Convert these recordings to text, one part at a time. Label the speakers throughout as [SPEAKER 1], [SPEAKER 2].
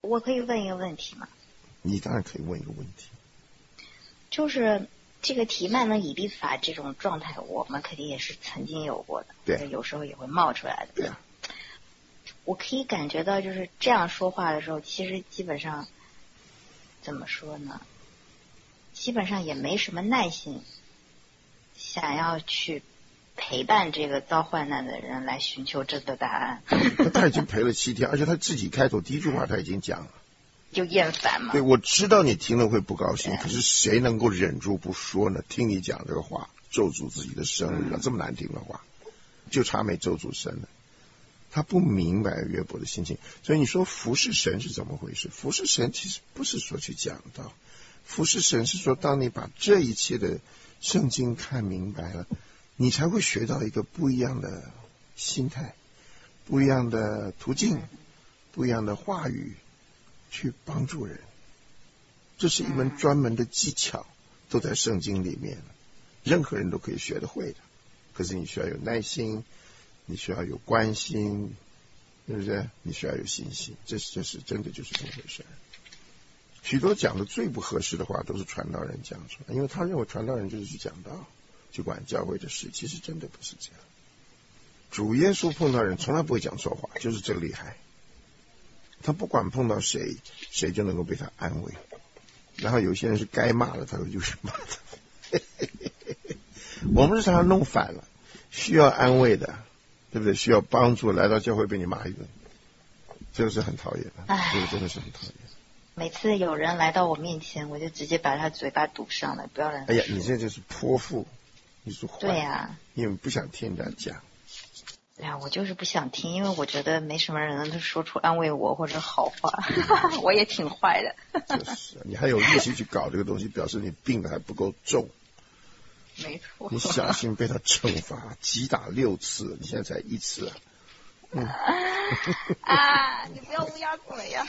[SPEAKER 1] 我可以问一个问题吗？
[SPEAKER 2] 你当然可以问一个问题，
[SPEAKER 1] 就是这个提曼能以利法这种状态，我们肯定也是曾经有过的，
[SPEAKER 2] 对，
[SPEAKER 1] 有时候也会冒出来的。
[SPEAKER 2] 对啊，
[SPEAKER 1] 我可以感觉到，就是这样说话的时候，其实基本上怎么说呢？基本上也没什么耐心，想要去陪伴这个遭患难的人来寻求这个答案。
[SPEAKER 2] 他已经陪了7天，而且他自己开头第一句话他已经讲了，
[SPEAKER 1] 就厌烦嘛。
[SPEAKER 2] 对，我知道你听了会不高兴，可是谁能够忍住不说呢？听你讲这个话，咒诅自己的生日了，这么难听的话，就差没咒诅神了。他不明白约伯的心情，所以你说服侍神是怎么回事？服侍神其实不是说去讲道，服侍神是说，当你把这一切的圣经看明白了，你才会学到一个不一样的心态，不一样的途径，不一样的话语，去帮助人。这是一门专门的技巧，都在圣经里面，任何人都可以学得会的。可是你需要有耐心，你需要有关心，对不对？你需要有信心，这是真的就是这么回事。许多讲的最不合适的话都是传道人讲出来，因为他认为传道人就是去讲道，去管教会的事，其实真的不是这样。主耶稣碰到人从来不会讲错话，就是这个厉害。他不管碰到谁，谁就能够被他安慰。然后有些人是该骂的，他就去骂他。我们是常常弄反了，需要安慰的，对不对？需要帮助，来到教会被你骂一顿，这个是很讨厌的，这个真的是很讨厌。
[SPEAKER 1] 每次有人来到我面前，我就直接把他嘴巴堵上了，不要让他说。
[SPEAKER 2] 哎呀，你这就是泼妇，你是坏。
[SPEAKER 1] 对呀，
[SPEAKER 2] 因为不想听人家讲。
[SPEAKER 1] 哎呀，我就是不想听，因为我觉得没什么人能说出安慰我或者好话，我也挺坏的。
[SPEAKER 2] 就是你还有力气去搞这个东西，表示你病的还不够重。
[SPEAKER 1] 没错。
[SPEAKER 2] 你小心被他惩罚，击打6次，你现在才1次啊。
[SPEAKER 1] 啊！你不要乌鸦嘴呀。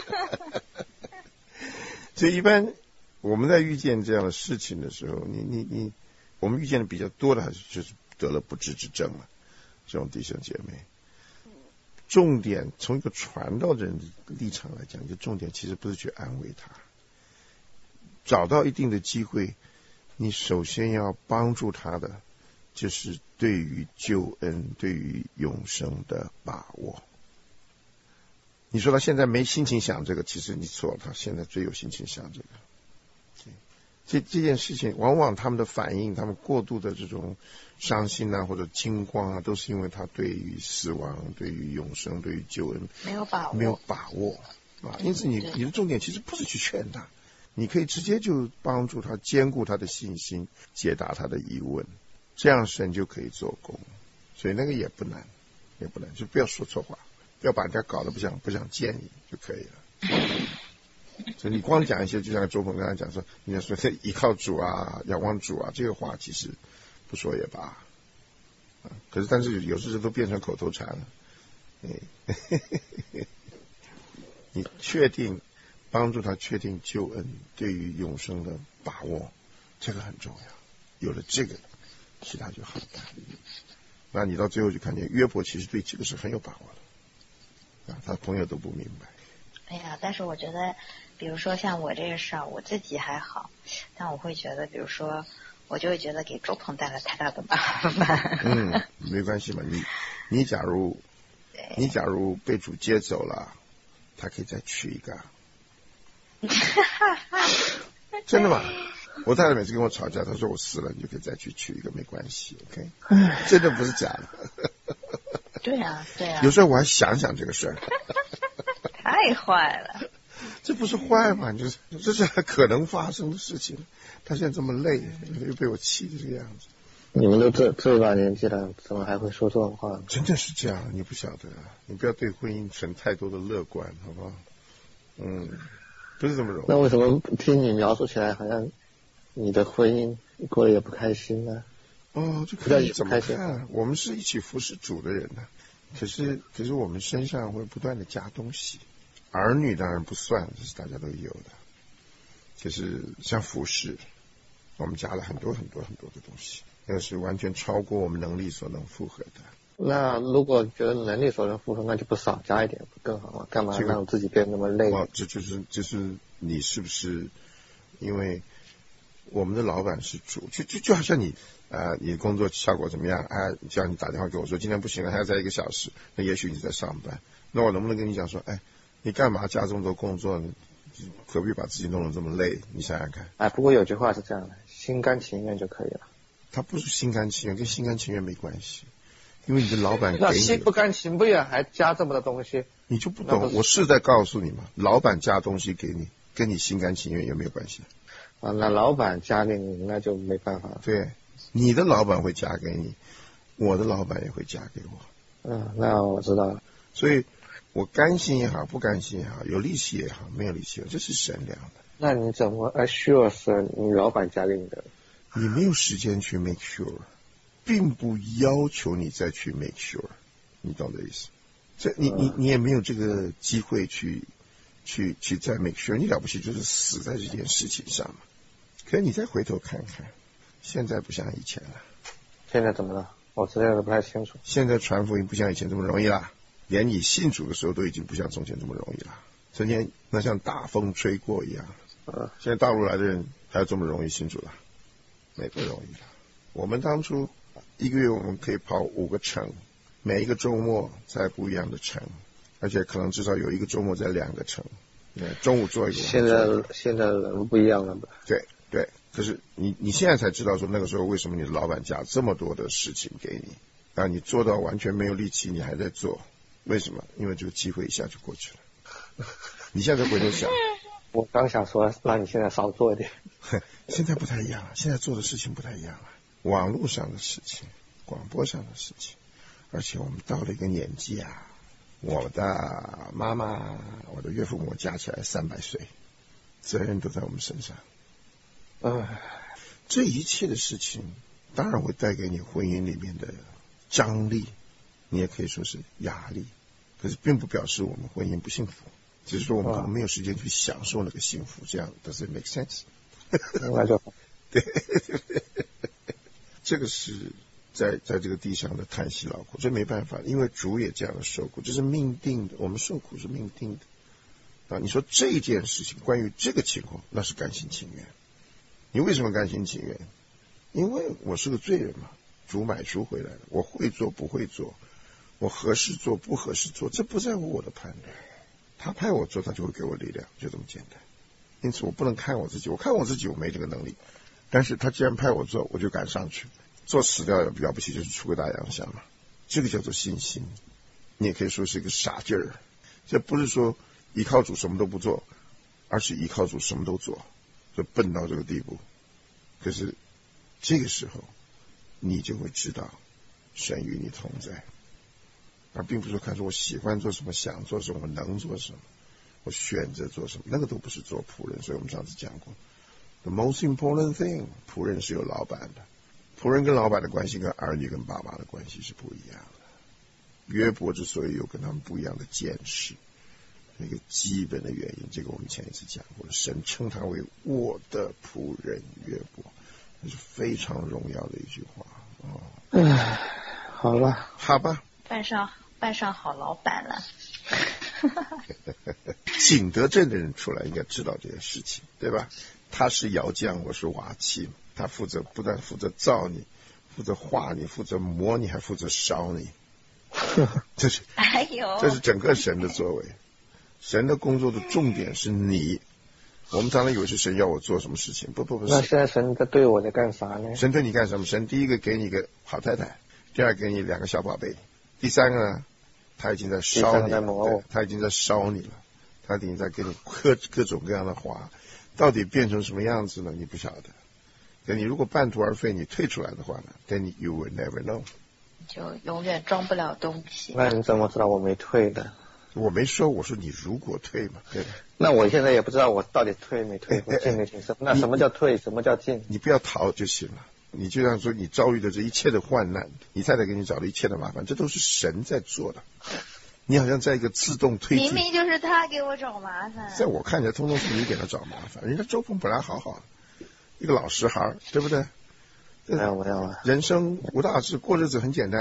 [SPEAKER 2] 所以一般我们在遇见这样的事情的时候，我们遇见的比较多的还是就是得了不治之症了。这种弟兄姐妹，重点从一个传道人的立场来讲，就重点其实不是去安慰他，找到一定的机会，你首先要帮助他的就是对于救恩、对于永生的把握。你说他现在没心情想这个，其实你错了，他现在最有心情想这个。这件事情，往往他们的反应，他们过度的这种伤心啊，或者惊慌啊，都是因为他对于死亡、对于永生、对于救恩
[SPEAKER 1] 没有把
[SPEAKER 2] 握啊。因此你的重点其实不是去劝他，你可以直接就帮助他兼顾他的信心，解答他的疑问，这样神就可以做工。所以那个也不难，就不要说错话，不要把人家搞得不想见你就可以了。所以你光讲一些，就像周鹏刚才讲说，你要说依靠主啊，仰望主啊，这个话其实不说也罢。但是有时候都变成口头禅了。你确定帮助他确定救恩对于永生的把握，这个很重要。有了这个，其他就好办。那你到最后就看见约伯其实对这个是很有把握的，他朋友都不明白。
[SPEAKER 1] 哎呀，但是我觉得，比如说像我这个事儿，我自己还好，但我会觉得，比如说，我就会觉得给周鹏带来太大的麻烦。
[SPEAKER 2] 没关系嘛，你假如被主接走了，他可以再娶一个。真的吗？我太太每次跟我吵架，她说我死了，你就可以再去娶一个，没关系 ，OK？ 真的不是假的。
[SPEAKER 1] 对啊。
[SPEAKER 2] 有时候我还想这个事儿。
[SPEAKER 1] 太坏了。
[SPEAKER 2] 这不是坏嘛？这是可能发生的事情。他现在这么累，又被我气成这个样子。
[SPEAKER 3] 你们都这把年纪了，怎么还会说这种话？
[SPEAKER 2] 真的是这样，你不晓得，你不要对婚姻存太多的乐观，好不好？不是这么容易。
[SPEAKER 3] 那为什么听你描述起来，好像你的婚姻过得也不开心呢？
[SPEAKER 2] 这可以怎么看？我们是一起服侍主的人呢。可是我们身上会不断的加东西，儿女当然不算，这是大家都有的。就是像服侍，我们加了很多很多很多的东西，那是完全超过我们能力所能负荷的。
[SPEAKER 3] 那如果觉得能力所能付出，那就不少加一点不更好吗？干嘛让自己变得那么累？
[SPEAKER 2] 这就是你是不是因为我们的老板是主，就好像你你的工作效果怎么样？叫你打电话给我说今天不行了，还要再1个小时，那也许你在上班，那我能不能跟你讲说，你干嘛加这么多工作呢？何必把自己弄得这么累？你想想看。
[SPEAKER 3] 不过有句话是这样的，心甘情愿就可以了。
[SPEAKER 2] 他不是心甘情愿，跟心甘情愿没关系，因为你的老板给你
[SPEAKER 3] 那心不甘情不愿还加这么多东西，
[SPEAKER 2] 你就不懂。我是在告诉你嘛，老板加东西给你，跟你心甘情愿有没有关系？
[SPEAKER 3] 那老板加给你，那就没办法了。
[SPEAKER 2] 对，你的老板会加给你，我的老板也会加给我。
[SPEAKER 3] 那我知道了。
[SPEAKER 2] 所以我甘心也好，不甘心也好，有力气也好，没有力气也好，这是神量的。
[SPEAKER 3] 那你怎么 assure 是你老板加给你的？
[SPEAKER 2] 你没有时间去 make sure， 并不要求你再去 make sure， 你懂这意思？这你也没有这个机会去再 make sure， 你了不起就是死在这件事情上嘛。可是你再回头看看，现在不像以前了。
[SPEAKER 3] 现在怎么了？我实在是不太清楚。
[SPEAKER 2] 现在传福音不像以前这么容易啦，连你信主的时候都已经不像从前这么容易了。从前那像大风吹过一样。现在大陆来的人还有这么容易信主了？没不容易了。我们当初1个月我们可以跑5个城，每一个周末在不一样的城，而且可能至少有1个周末在2个城。中午做一个。
[SPEAKER 3] 现在人不一样了吧？
[SPEAKER 2] 对。可是你现在才知道说那个时候为什么你的老板加这么多的事情给你，你做到完全没有力气，你还在做，为什么？因为这个机会一下就过去了。你现在回头想，
[SPEAKER 3] 我刚想说让你现在少做一点。
[SPEAKER 2] 现在不太一样了，现在做的事情不太一样了，网络上的事情，广播上的事情，而且我们到了一个年纪我的妈妈我的岳父母加起来300岁，责任都在我们身上。这一切的事情当然会带给你婚姻里面的张力，你也可以说是压力，可是并不表示我们婚姻不幸福，只是说我们可能没有时间去享受那个幸福，这样 does it make sense？
[SPEAKER 3] 那就
[SPEAKER 2] 对，这个是在这个地上的叹息劳苦，这没办法，因为主也这样的受苦，这是命定的，我们受苦是命定的你说这件事情关于这个情况，那是甘心情愿。你为什么甘心情愿？因为我是个罪人嘛，主买赎回来了，我会做不会做，我合适做不合适做，这不在乎我的判断，他派我做他就会给我力量，就这么简单。因此我不能看我自己，我看我自己我没这个能力，但是他既然派我做，我就敢上去做，死掉了不起就是出个大洋相嘛，这个叫做信心。你也可以说是一个傻劲儿，这不是说依靠主什么都不做，而是依靠主什么都做，就笨到这个地步。可是这个时候你就会知道神与你同在，而并不是看说我喜欢做什么，想做什么，能做什么，我选择做什么，那个都不是做仆人。所以我们上次讲过 The most important thing， 仆人是有老板的，仆人跟老板的关系跟儿女跟爸爸的关系是不一样的。约伯之所以有跟他们不一样的见识，一个基本的原因，这个我们前一次讲过了，神称他为我的仆人约伯，这是非常荣耀的一句话。
[SPEAKER 3] 好了，
[SPEAKER 2] 好吧，
[SPEAKER 1] 扮上好老板了。
[SPEAKER 2] 景德镇的人出来应该知道这件事情，对吧？他是窑匠，我是瓦器，他不但负责造你，负责画你，负责磨你，还负责烧你。这是整个神的作为。神的工作的重点是你。我们常常以为是神要我做什么事情，不。
[SPEAKER 3] 那现在神在对我在干啥呢？
[SPEAKER 2] 神对你干什么？神第一个给你一个好太太，第二给你2个小宝贝，第三个呢，他已经在烧你了，他已经在烧你了，他已经在给你各种各样的花，到底变成什么样子呢？你不晓得。可你如果半途而废，你退出来的话呢 ，then you will never know，
[SPEAKER 1] 就永远装不了东西。
[SPEAKER 3] 那你怎么知道我没退的？
[SPEAKER 2] 我没说，我说你如果退嘛，对吧？
[SPEAKER 3] 那我现在也不知道我到底退没退，我进没进。那什么叫退？什么叫进？
[SPEAKER 2] 你不要逃就行了。你就像说你遭遇的这一切的患难，你太太给你找了一切的麻烦，这都是神在做的。你好像在一个自动推进，
[SPEAKER 1] 明明就是他给我找麻烦。
[SPEAKER 2] 在我看起来，通通是你给他找麻烦。人家周鹏本来好好的，一个老实孩，对不对？
[SPEAKER 3] 没有了。
[SPEAKER 2] 人生无大事，过日子很简单。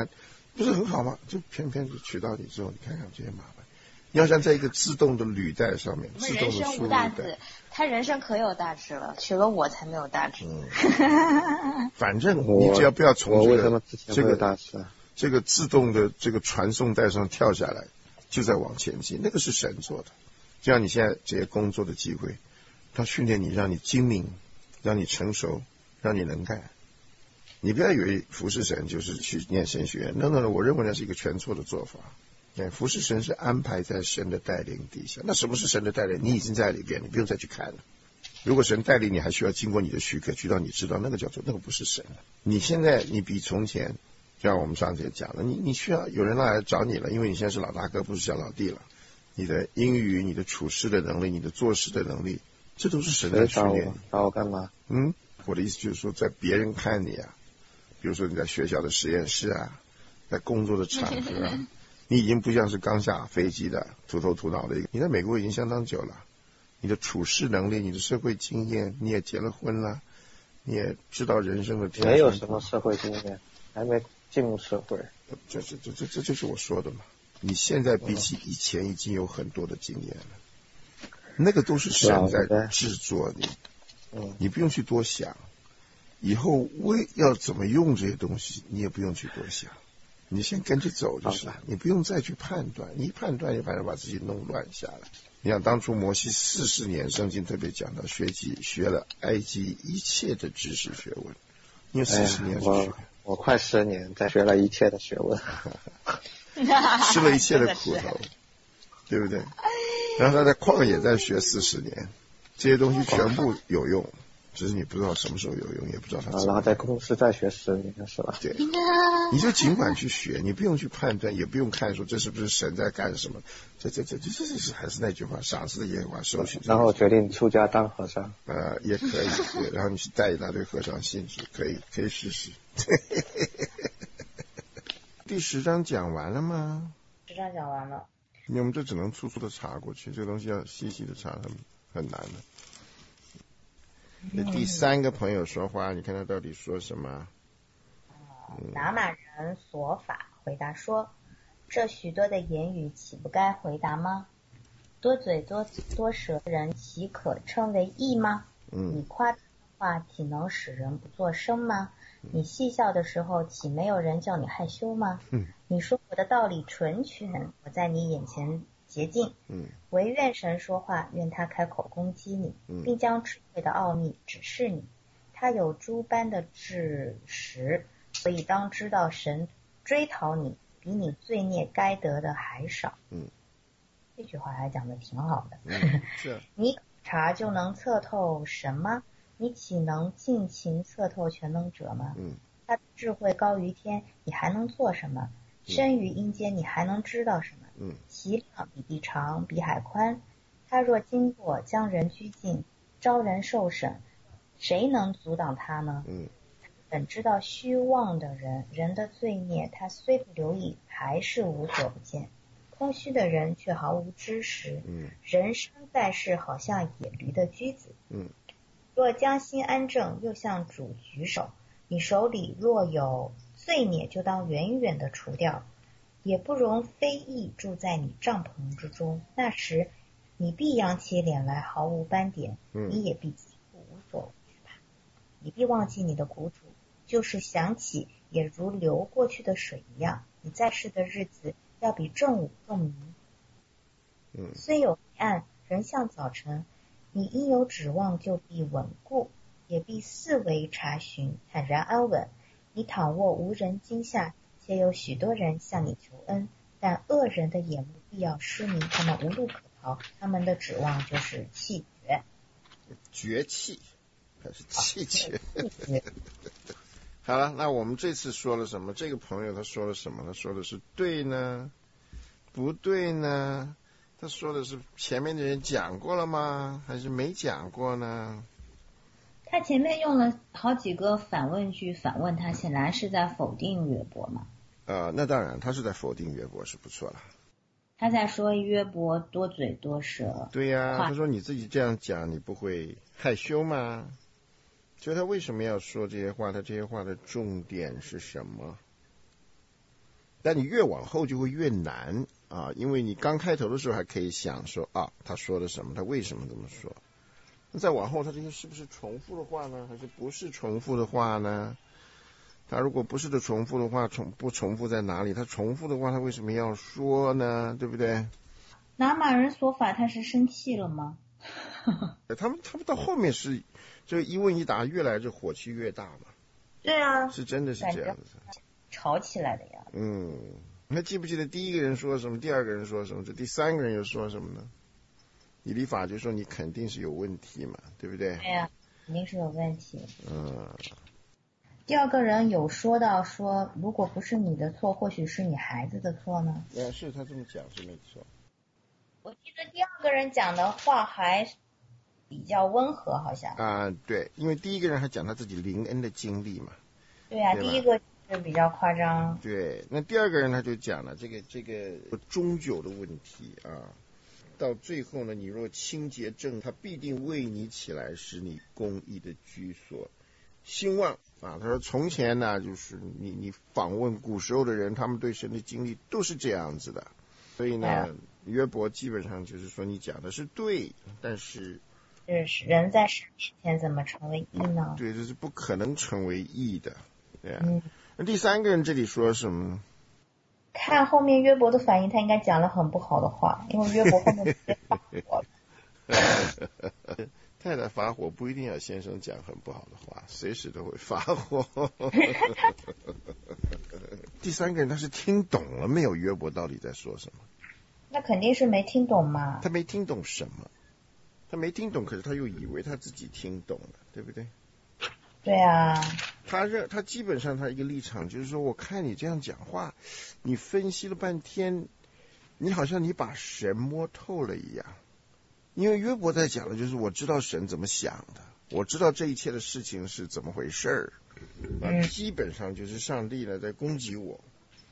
[SPEAKER 2] 不是很好吗？就偏偏就娶到你之后，你看看这些麻烦。你要像在一个自动的履带上面，自动的
[SPEAKER 1] 人生
[SPEAKER 2] 输入
[SPEAKER 1] 无大志
[SPEAKER 2] 带，，
[SPEAKER 1] 他人生可有大志了，娶了我才没有大志。
[SPEAKER 2] 反正你只要不要从
[SPEAKER 3] 我为什
[SPEAKER 2] 这个
[SPEAKER 3] 么之前会有大志啊？
[SPEAKER 2] 这个自动的这个传送带上跳下来，就在往前进，那个是神做的。就像你现在这些工作的机会，他训练你，让你精明，让你成熟，让你能干。你不要以为服侍神就是去念神学院，no，我认为那是一个全错的做法。服侍神是安排在神的带领底下。那什么是神的带领？你已经在里边，你不用再去看了。如果神带领你，还需要经过你的许可，去到你知道，那个叫做那个不是神。你现在你比从前，就像我们上次也讲了，你需要有人来找你了，因为你现在是老大哥，不是小老弟了。你的英语、你的处事的能力、你的做事的能力，这都是神在训练你。
[SPEAKER 3] 找我干嘛？
[SPEAKER 2] 我的意思就是说，在别人看你啊，比如说你在学校的实验室啊，在工作的场合啊，你已经不像是刚下飞机的秃头秃脑的一个，你在美国已经相当久了，你的处事能力、你的社会经验，你也结了婚了，你也知道人生的天
[SPEAKER 3] 没有什么社会经验，还没进入社会。
[SPEAKER 2] 这就是我说的嘛。你现在比起以前已经有很多的经验了，那个都是神在制作你，你不用去多想。以后要怎么用这些东西，你也不用去多想，你先跟着走就是了，你不用再去判断，你一判断就反正把自己弄乱下来。你想当初摩西40年，圣经特别讲到学了埃及一切的知识学问，你有40年去学。
[SPEAKER 3] 我快10年才学了一切的学问，
[SPEAKER 2] 吃了一切的苦头，对不对？然后他在旷野再学40年，这些东西全部有用，只是你不知道什么时候有用，也不知道它。
[SPEAKER 3] 然后在公司再学10年是吧？
[SPEAKER 2] 对，你就尽管去学，你不用去判断，也不用看说这是不是神在干什么。这还是那句话，赏赐的耶和华收取。
[SPEAKER 3] 然后决定出家当和尚。
[SPEAKER 2] 也可以，对，然后你去带一大堆和尚信主，可以试试。第10章讲完了吗
[SPEAKER 1] 10章讲完了。
[SPEAKER 2] 我们这只能粗粗的查过去，这个东西要细细的查很难的。第3个朋友说话，你看他到底说什么？
[SPEAKER 1] 拿玛人索法回答说：“这许多的言语，岂不该回答吗？多嘴多舌的人，岂可称为义吗？你夸张的话，岂能使人不作声吗？你戏笑的时候，岂没有人叫你害羞吗？你说我的道理纯全，我在你眼前洁净。唯愿神说话，愿他开口攻击你，并将智慧的奥秘指示你。他有诸般的知识，所以当知道神追讨你，比你罪孽该得的还少。”这句话还讲的挺好的。
[SPEAKER 2] 是。
[SPEAKER 1] 你查就能测透神吗？你岂能尽情测透全能者吗？他的智慧高于天，你还能做什么？深于阴间，你还能知道什么？其量比地长，比海宽。他若经过，将人拘禁，招人受审，谁能阻挡他呢？本知道虚妄的人的罪孽，他虽不留意，还是无所不见。空虚的人却毫无知识。人生在世，好像野驴的驹子。若将心安正，又向主举手，你手里若有罪孽，就当远远的除掉，也不容非义住在你帐篷之中。那时你必扬起脸来，毫无斑点，你也必无所惧怕。你必忘记你的苦主，就是想起，也如流过去的水一样。你在世的日子要比正午更明。虽有黑暗，仍像早晨。你因有指望，就必稳固，也必四围查询，坦然安稳。你躺卧无人惊吓，且有许多人向你求恩，但恶人的眼目必要失明，他们无路可逃，他们的指望就是气绝。
[SPEAKER 2] 绝气还是气绝？好了，那我们这次说了什么？这个朋友他说了什么？他说的是对呢？不对呢？他说的是前面的人讲过了吗？还是没讲过呢？
[SPEAKER 1] 他前面用了好几个反问句反问他，显然是在否定约伯嘛。
[SPEAKER 2] 那当然，他是在否定约伯是不错了。
[SPEAKER 1] 他在说约伯多嘴多舌。
[SPEAKER 2] 对呀，他说你自己这样讲，你不会害羞吗？所以他为什么要说这些话？他这些话的重点是什么？ 但你越往后就会越难啊，因为你刚开头的时候还可以想说啊，他说了什么，他为什么这么说？那再往后，他这个是不是重复的话呢？还是不是重复的话呢？他如果不是的重复的话，不重复在哪里？他重复的话，他为什么要说呢？对不对？
[SPEAKER 1] 拿马人说法，他是生气了吗？
[SPEAKER 2] 他们到后面是这一问一答，越来这火气越大嘛。
[SPEAKER 1] 对啊，
[SPEAKER 2] 是真的是这样子，
[SPEAKER 1] 吵起来的呀。
[SPEAKER 2] 那记不记得第一个人说什么，第二个人说什么，这第三个人又说什么呢？以理法就说你肯定是有问题嘛，对不对？
[SPEAKER 1] 对呀，肯定是有问题。第二个人有说到说，如果不是你的错，或许是你孩子的错呢？
[SPEAKER 2] 是他这么讲是没错。
[SPEAKER 1] 我记得第二个人讲的话还比较温和，好像。
[SPEAKER 2] 对，因为第一个人还讲他自己灵恩的经历嘛。
[SPEAKER 1] 对啊，第一个是比较夸张。
[SPEAKER 2] 对，那第二个人他就讲了这个终究的问题啊。到最后呢，你若清洁正，他必定为你起来，使你公义的居所兴旺啊。他说从前呢，就是你访问古时候的人，他们对神的经历都是这样子的。所以呢，约伯基本上就是说你讲的是对，但是
[SPEAKER 1] 人在神面前怎么成为义呢？
[SPEAKER 2] 对，这是不可能成为义的。对啊。那第三个人这里说什么呢？
[SPEAKER 1] 看后面约伯的反应，他应该讲了很不好的话，因为约伯后面直接发火了。
[SPEAKER 2] 太太发火不一定要先生讲很不好的话，随时都会发火。第三个人他是听懂了没有约伯到底在说什么？
[SPEAKER 1] 那肯定是没听懂嘛。
[SPEAKER 2] 他没听懂什么？他没听懂，可是他又以为他自己听懂了，对不对？
[SPEAKER 1] 对啊。
[SPEAKER 2] 他基本上他一个立场就是说，我看你这样讲话，你分析了半天，你好像你把神摸透了一样。因为约伯在讲的就是我知道神怎么想的，我知道这一切的事情是怎么回事儿，基本上就是上帝呢在攻击我。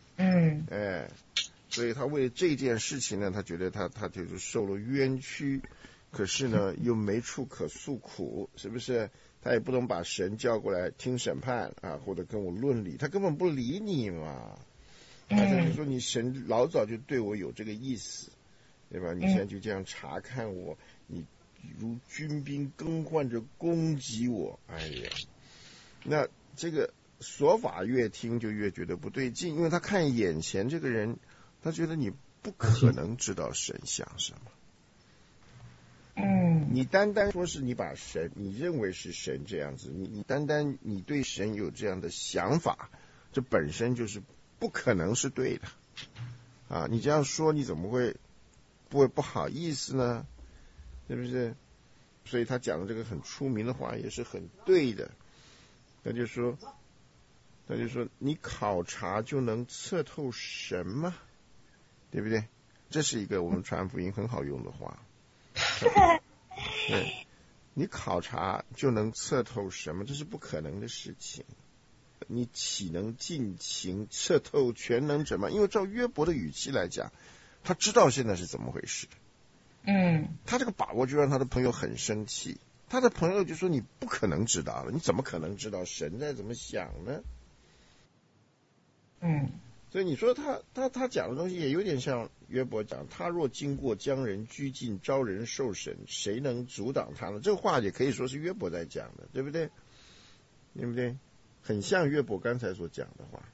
[SPEAKER 2] 所以他为了这件事情呢，他觉得他就是受了冤屈，可是呢又没处可诉苦，是不是？他也不能把神叫过来听审判啊，或者跟我论理，他根本不理你嘛。他就是说你神老早就对我有这个意思，对吧？你现在就这样查看我，你如军兵更换着攻击我，哎呀，那这个说法越听就越觉得不对劲，因为他看眼前这个人，他觉得你不可能知道神想什么。你单单说是你把神，你认为是神这样子，你单单你对神有这样的想法，这本身就是不可能是对的啊！你这样说，你怎么会不好意思呢？是不是？所以他讲的这个很出名的话也是很对的。他就说你考察就能测透神吗？对不对？这是一个我们传福音很好用的话。对，你考察就能测透什么？这是不可能的事情。你岂能尽情测透全能者吗？因为照约伯的语气来讲，他知道现在是怎么回事。他这个把握就让他的朋友很生气。他的朋友就说你不可能知道了，你怎么可能知道神在怎么想呢？所以你说他讲的东西也有点像约伯讲，他若经过将人拘禁，招人受审，谁能阻挡他呢？这个话也可以说是约伯在讲的，对不对？对不对？很像约伯刚才所讲的话。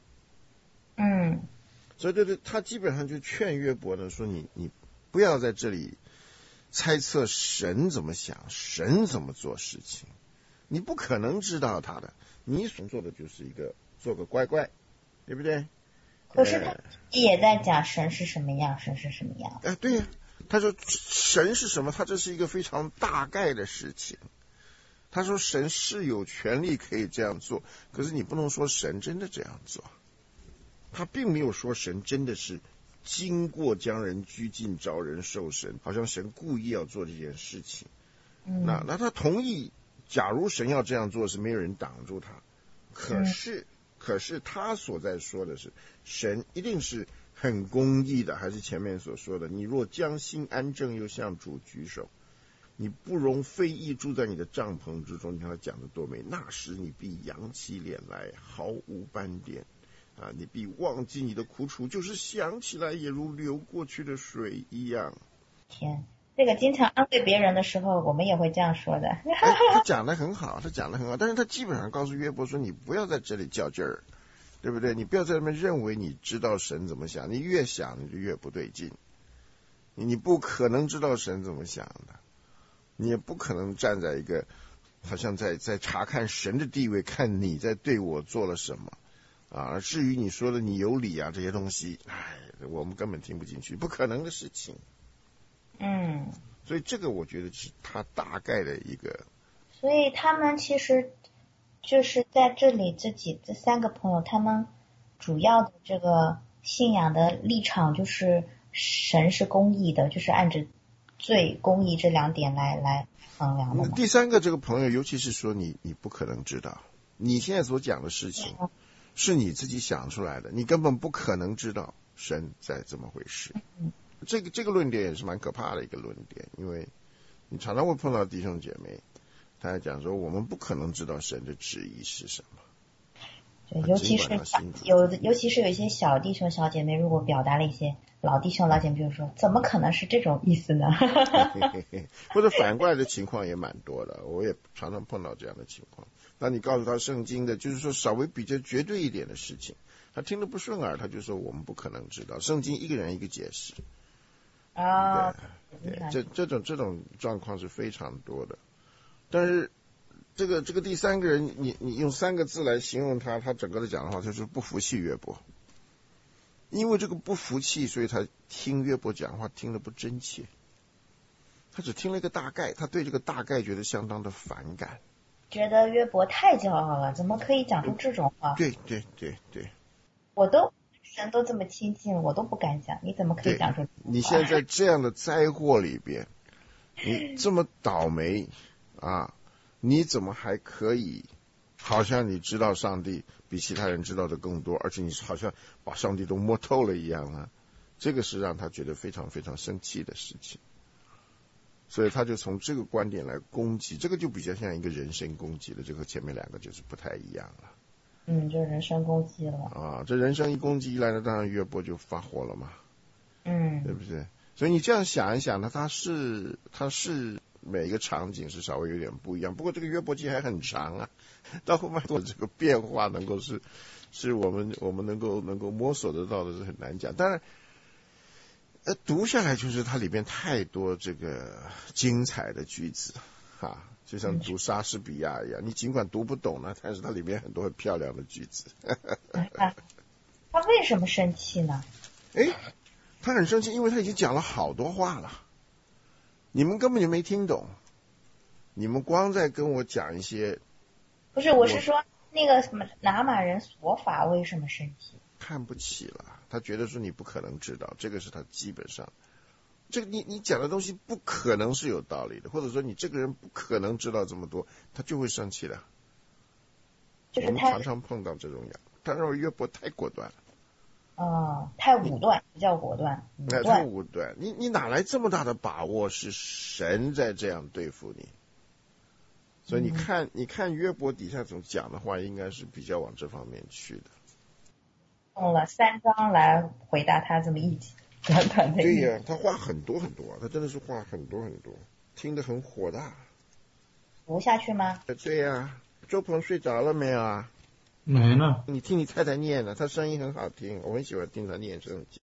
[SPEAKER 2] 所以对，他基本上就劝约伯呢，说你不要在这里猜测神怎么想，神怎么做事情，你不可能知道他的，你所做的就是做个乖乖，对不对？
[SPEAKER 1] 可是他也在讲神是什么样，神是什么样。
[SPEAKER 2] 对呀，他说神是什么，他这是一个非常大概的事情。他说神是有权利可以这样做，可是你不能说神真的这样做。他并没有说神真的是经过将人拘禁，招人受审，好像神故意要做这件事情。那他同意，假如神要这样做，是没有人挡住他。可是他所在说的是，神一定是很公义的，还是前面所说的，你若将心安正，又向主举手，你不容非义住在你的帐篷之中。你看他讲的多美，那时你必扬起脸来，毫无斑点， 啊，你必忘记你的苦楚，就是想起来也如流过去的水一样。
[SPEAKER 1] 天，这个经常安慰别人的时候，我们也会这样说的。
[SPEAKER 2] 哎，他讲的很好，但是他基本上告诉约伯说，你不要在这里较劲儿，对不对？你不要在那边认为你知道神怎么想，你越想你就越不对劲，你不可能知道神怎么想的，你也不可能站在一个好像在查看神的地位，看你在对我做了什么啊。至于你说的你有理啊这些东西，哎，我们根本听不进去，不可能的事情。所以这个我觉得是他大概的一个。
[SPEAKER 1] 所以他们其实就是在这里这三个朋友，他们主要的这个信仰的立场就是神是公义的，就是按着罪公义这两点来衡量的嘛。
[SPEAKER 2] 第三个这个朋友，尤其是说你不可能知道，你现在所讲的事情是你自己想出来的，你根本不可能知道神在怎么回事。这个论点也是蛮可怕的一个论点，因为你常常会碰到弟兄姐妹，他讲说我们不可能知道神的旨意是什么。
[SPEAKER 1] 对，尤其是有一些小弟兄小姐妹，如果表达了一些老弟兄老姐妹，就是说怎么可能是这种意思呢？
[SPEAKER 2] 或者反过来的情况也蛮多的，我也常常碰到这样的情况。那你告诉他圣经的，就是说稍微比较绝对一点的事情，他听得不顺耳，他就说我们不可能知道。圣经一个人一个解释。对，这种状况是非常多的。但是这个第三个人，你用3个字来形容他整个的讲的话，就是不服气约伯。因为这个不服气，所以他听约伯讲话听得不真切，他只听了一个大概，他对这个大概觉得相当的反感，
[SPEAKER 1] 觉得约伯太骄傲了，怎么可以讲出这种话？
[SPEAKER 2] 对，
[SPEAKER 1] 神都这么亲近，我都不敢讲，你怎么可以讲出？
[SPEAKER 2] 你现在这样的灾祸里边，你这么倒霉啊，你怎么还可以好像你知道上帝比其他人知道的更多，而且你好像把上帝都摸透了一样啊？这个是让他觉得非常非常生气的事情，所以他就从这个观点来攻击，这个就比较像一个人身攻击了，这和前面2个就是不太一样了。
[SPEAKER 1] 就人身攻击了
[SPEAKER 2] 啊！这人身一攻击一来呢，当然约伯就发火了嘛，对不对？所以你这样想一想呢，他是每个场景是稍微有点不一样，不过这个约伯记还很长啊，到后面的这个变化能够是我们能够摸索得到的是很难讲。当然，读下来就是它里边太多这个精彩的句子啊。就像读莎士比亚一样，你尽管读不懂呢，但是它里面很多很漂亮的句子。
[SPEAKER 1] 他为什么生气呢？
[SPEAKER 2] 他很生气，因为他已经讲了好多话了，你们根本就没听懂，你们光在跟我讲一些。
[SPEAKER 1] 不是，我是说那个什么拿马人索法为什么生气？
[SPEAKER 2] 看不起了，他觉得说你不可能知道，这个是他基本上。这个你讲的东西不可能是有道理的，或者说你这个人不可能知道这么多，他就会生气的。我们常常碰到这种人，他认为约伯太果断了。
[SPEAKER 1] 太武断，不叫果断。
[SPEAKER 2] 太武断，你哪来这么大的把握是神在这样对付你？所以你看约伯底下总讲的话，应该是比较往这方面去的。
[SPEAKER 1] 用了3章来回答他这么一集。
[SPEAKER 2] 对呀，他话很多很多，他真的是话很多很多，听得很火大。
[SPEAKER 1] 读下去吗？
[SPEAKER 2] 对呀，周鹏睡着了没有啊？
[SPEAKER 4] 没呢。
[SPEAKER 2] 你听你太太念了，她声音很好听，我很喜欢听她念圣经。